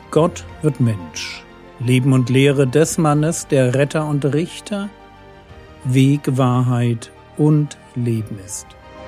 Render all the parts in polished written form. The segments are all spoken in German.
Gott wird Mensch. Leben und Lehre des Mannes, der Retter und Richter, Weg, Wahrheit und Leben ist.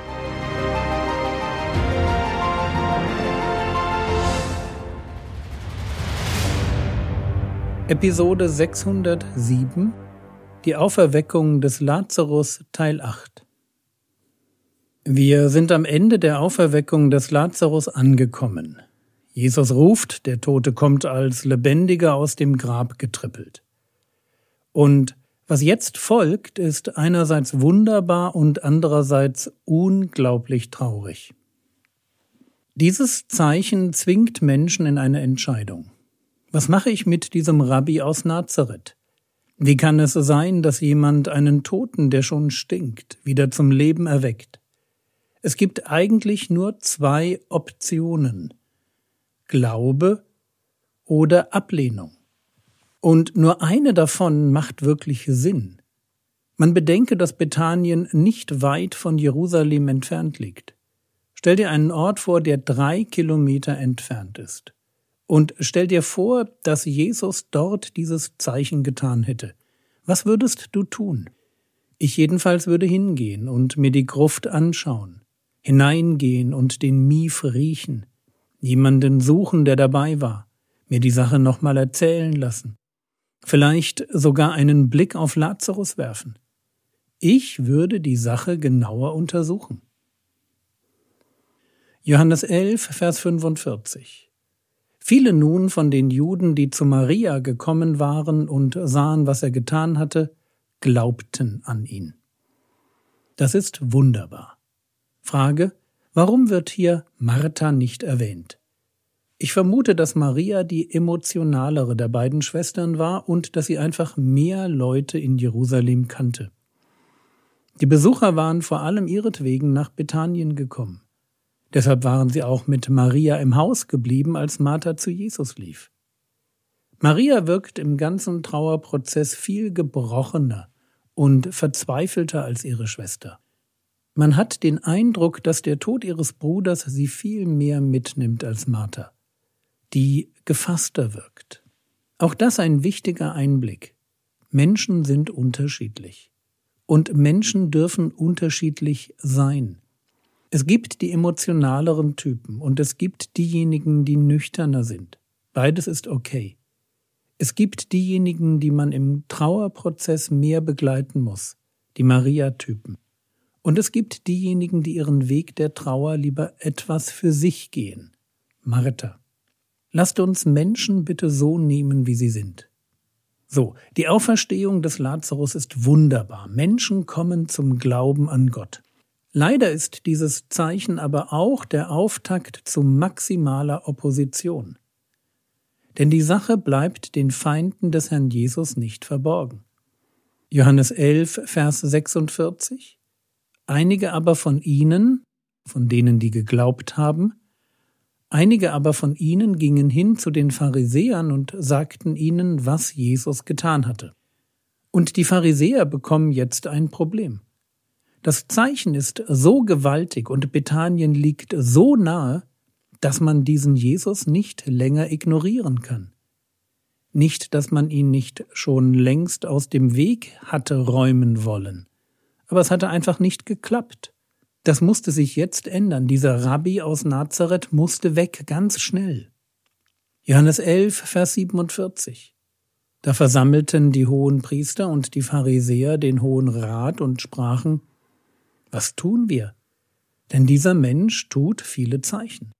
Episode 607 Die Auferweckung des Lazarus, Teil 8. Wir sind am Ende der Auferweckung des Lazarus angekommen. Jesus ruft, der Tote kommt als Lebendiger aus dem Grab getrippelt. Und was jetzt folgt, ist einerseits wunderbar und andererseits unglaublich traurig. Dieses Zeichen zwingt Menschen in eine Entscheidung. Was mache ich mit diesem Rabbi aus Nazareth? Wie kann es sein, dass jemand einen Toten, der schon stinkt, wieder zum Leben erweckt? Es gibt eigentlich nur zwei Optionen: Glaube oder Ablehnung. Und nur eine davon macht wirklich Sinn. Man bedenke, dass Bethanien nicht weit von Jerusalem entfernt liegt. Stell dir einen Ort vor, der 3 Kilometer entfernt ist. Und stell dir vor, dass Jesus dort dieses Zeichen getan hätte. Was würdest du tun? Ich jedenfalls würde hingehen und mir die Gruft anschauen, hineingehen und den Mief riechen, jemanden suchen, der dabei war, mir die Sache nochmal erzählen lassen, vielleicht sogar einen Blick auf Lazarus werfen. Ich würde die Sache genauer untersuchen. Johannes 11, Vers 45. Viele nun von den Juden, die zu Maria gekommen waren und sahen, was er getan hatte, glaubten an ihn. Das ist wunderbar. Frage: Warum wird hier Martha nicht erwähnt? Ich vermute, dass Maria die emotionalere der beiden Schwestern war und dass sie einfach mehr Leute in Jerusalem kannte. Die Besucher waren vor allem ihretwegen nach Bethanien gekommen. Deshalb waren sie auch mit Maria im Haus geblieben, als Martha zu Jesus lief. Maria wirkt im ganzen Trauerprozess viel gebrochener und verzweifelter als ihre Schwester. Man hat den Eindruck, dass der Tod ihres Bruders sie viel mehr mitnimmt als Martha, die gefasster wirkt. Auch das ein wichtiger Einblick. Menschen sind unterschiedlich. Und Menschen dürfen unterschiedlich sein. Es gibt die emotionaleren Typen und es gibt diejenigen, die nüchterner sind. Beides ist okay. Es gibt diejenigen, die man im Trauerprozess mehr begleiten muss, die Maria-Typen. Und es gibt diejenigen, die ihren Weg der Trauer lieber etwas für sich gehen, Martha. Lasst uns Menschen bitte so nehmen, wie sie sind. So, die Auferstehung des Lazarus ist wunderbar. Menschen kommen zum Glauben an Gott. Leider ist dieses Zeichen aber auch der Auftakt zu maximaler Opposition. Denn die Sache bleibt den Feinden des Herrn Jesus nicht verborgen. Johannes 11, Vers 46. Einige aber von ihnen, von denen die geglaubt haben, einige aber von ihnen gingen hin zu den Pharisäern und sagten ihnen, was Jesus getan hatte. Und die Pharisäer bekommen jetzt ein Problem. Das Zeichen ist so gewaltig und Bethanien liegt so nahe, dass man diesen Jesus nicht länger ignorieren kann. Nicht, dass man ihn nicht schon längst aus dem Weg hatte räumen wollen, aber es hatte einfach nicht geklappt. Das musste sich jetzt ändern. Dieser Rabbi aus Nazareth musste weg, ganz schnell. Johannes 11, Vers 47. Da versammelten die Hohenpriester und die Pharisäer den Hohen Rat und sprachen: Was tun wir? Denn dieser Mensch tut viele Zeichen.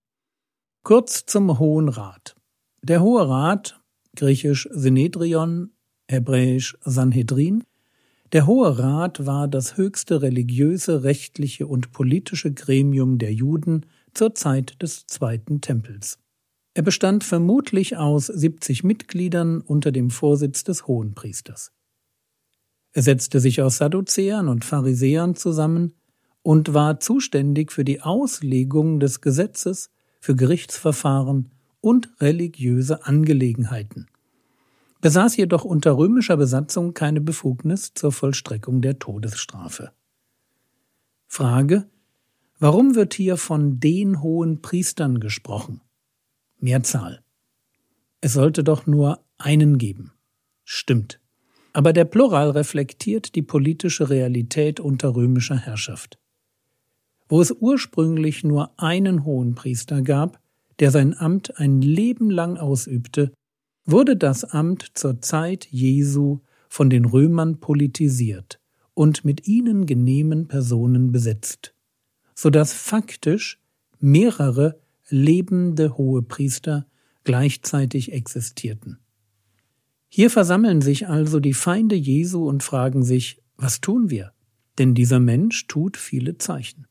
Kurz zum Hohen Rat. Der Hohe Rat, griechisch Synedrion, hebräisch Sanhedrin, der Hohe Rat war das höchste religiöse, rechtliche und politische Gremium der Juden zur Zeit des Zweiten Tempels. Er bestand vermutlich aus 70 Mitgliedern unter dem Vorsitz des Hohenpriesters. Er setzte sich aus Sadduzäern und Pharisäern zusammen und war zuständig für die Auslegung des Gesetzes, für Gerichtsverfahren und religiöse Angelegenheiten, besaß jedoch unter römischer Besatzung keine Befugnis zur Vollstreckung der Todesstrafe. Frage: Warum wird hier von den hohen Priestern gesprochen? Mehrzahl. Es sollte doch nur einen geben. Stimmt. Aber der Plural reflektiert die politische Realität unter römischer Herrschaft. Wo es ursprünglich nur einen Hohenpriester gab, der sein Amt ein Leben lang ausübte, wurde das Amt zur Zeit Jesu von den Römern politisiert und mit ihnen genehmen Personen besetzt, sodass faktisch mehrere lebende Hohepriester gleichzeitig existierten. Hier versammeln sich also die Feinde Jesu und fragen sich, was tun wir? Denn dieser Mensch tut viele Zeichen.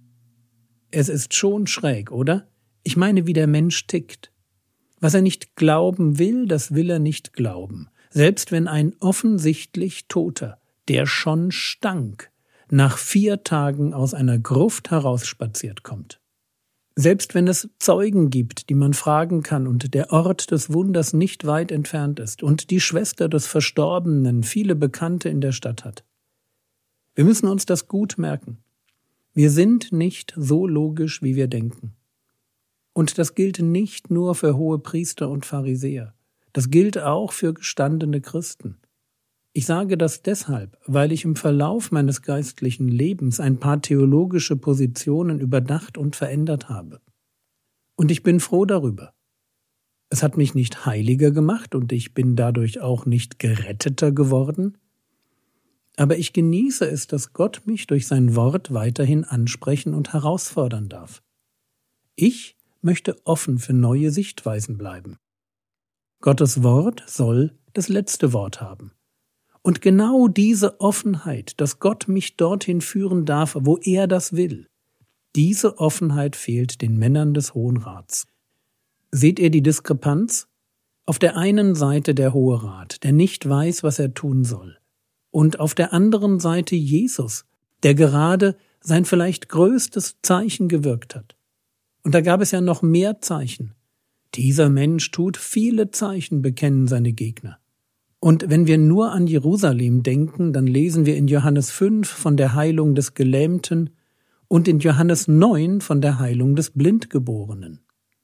Es ist schon schräg, oder? Ich meine, wie der Mensch tickt. Was er nicht glauben will, das will er nicht glauben. Selbst wenn ein offensichtlich Toter, der schon stank, nach 4 Tagen aus einer Gruft herausspaziert kommt. Selbst wenn es Zeugen gibt, die man fragen kann und der Ort des Wunders nicht weit entfernt ist und die Schwester des Verstorbenen viele Bekannte in der Stadt hat. Wir müssen uns das gut merken. Wir sind nicht so logisch, wie wir denken. Und das gilt nicht nur für Hohepriester und Pharisäer. Das gilt auch für gestandene Christen. Ich sage das deshalb, weil ich im Verlauf meines geistlichen Lebens ein paar theologische Positionen überdacht und verändert habe. Und ich bin froh darüber. Es hat mich nicht heiliger gemacht und ich bin dadurch auch nicht geretteter geworden. Aber ich genieße es, dass Gott mich durch sein Wort weiterhin ansprechen und herausfordern darf. Ich möchte offen für neue Sichtweisen bleiben. Gottes Wort soll das letzte Wort haben. Und genau diese Offenheit, dass Gott mich dorthin führen darf, wo er das will, diese Offenheit fehlt den Männern des Hohen Rats. Seht ihr die Diskrepanz? Auf der einen Seite der Hohe Rat, der nicht weiß, was er tun soll. Und auf der anderen Seite Jesus, der gerade sein vielleicht größtes Zeichen gewirkt hat. Und da gab es ja noch mehr Zeichen. Dieser Mensch tut viele Zeichen, bekennen seine Gegner. Und wenn wir nur an Jerusalem denken, dann lesen wir in Johannes 5 von der Heilung des Gelähmten und in Johannes 9 von der Heilung des Blindgeborenen.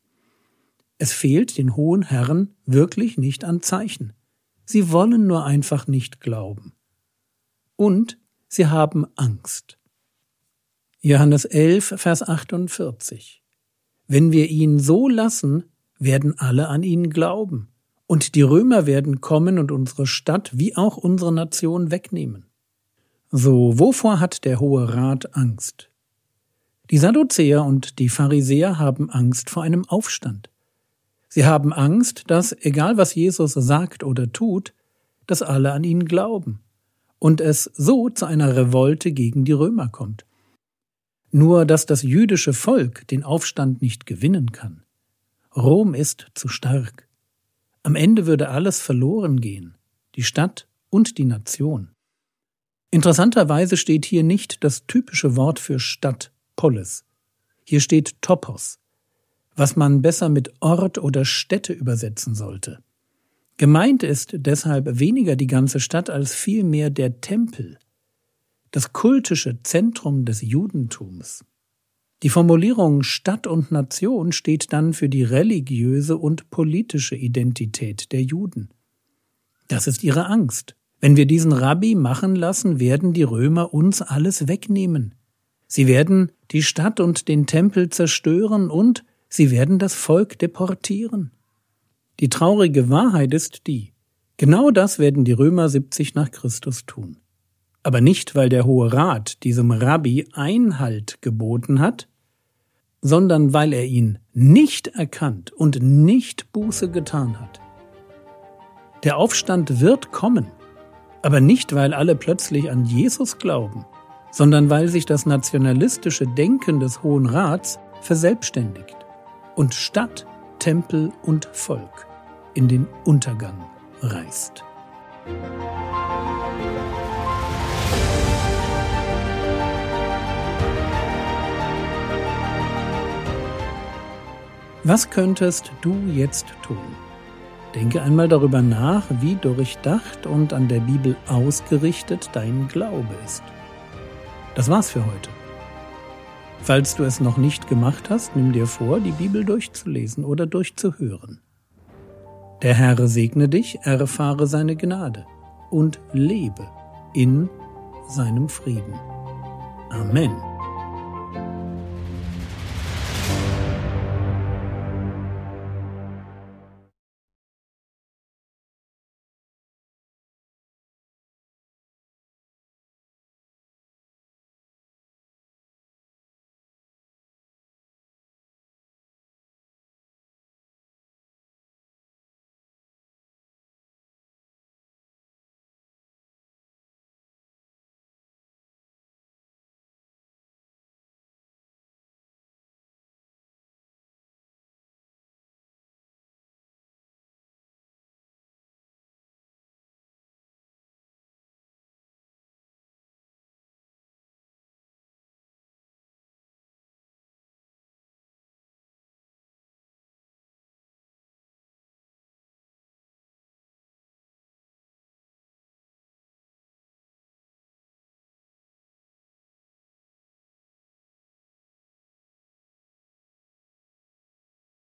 Es fehlt den hohen Herren wirklich nicht an Zeichen. Sie wollen nur einfach nicht glauben. Und sie haben Angst. Johannes 11, Vers 48. Wenn wir ihn so lassen, werden alle an ihn glauben. Und die Römer werden kommen und unsere Stadt wie auch unsere Nation wegnehmen. So, wovor hat der Hohe Rat Angst? Die Sadduzäer und die Pharisäer haben Angst vor einem Aufstand. Sie haben Angst, dass, egal was Jesus sagt oder tut, dass alle an ihn glauben und es so zu einer Revolte gegen die Römer kommt. Nur, dass das jüdische Volk den Aufstand nicht gewinnen kann. Rom ist zu stark. Am Ende würde alles verloren gehen, die Stadt und die Nation. Interessanterweise steht hier nicht das typische Wort für Stadt, Polis. Hier steht Topos, was man besser mit Ort oder Stätte übersetzen sollte. Gemeint ist deshalb weniger die ganze Stadt als vielmehr der Tempel, das kultische Zentrum des Judentums. Die Formulierung Stadt und Nation steht dann für die religiöse und politische Identität der Juden. Das ist ihre Angst. Wenn wir diesen Rabbi machen lassen, werden die Römer uns alles wegnehmen. Sie werden die Stadt und den Tempel zerstören und sie werden das Volk deportieren. Die traurige Wahrheit ist die: Genau das werden die Römer 70 nach Christus tun. Aber nicht, weil der Hohe Rat diesem Rabbi Einhalt geboten hat, sondern weil er ihn nicht erkannt und nicht Buße getan hat. Der Aufstand wird kommen, aber nicht, weil alle plötzlich an Jesus glauben, sondern weil sich das nationalistische Denken des Hohen Rats verselbstständigt und Stadt, Tempel und Volk in den Untergang reißt. Was könntest du jetzt tun? Denke einmal darüber nach, wie durchdacht und an der Bibel ausgerichtet dein Glaube ist. Das war's für heute. Falls du es noch nicht gemacht hast, nimm dir vor, die Bibel durchzulesen oder durchzuhören. Der Herr segne dich, erfahre seine Gnade und lebe in seinem Frieden. Amen.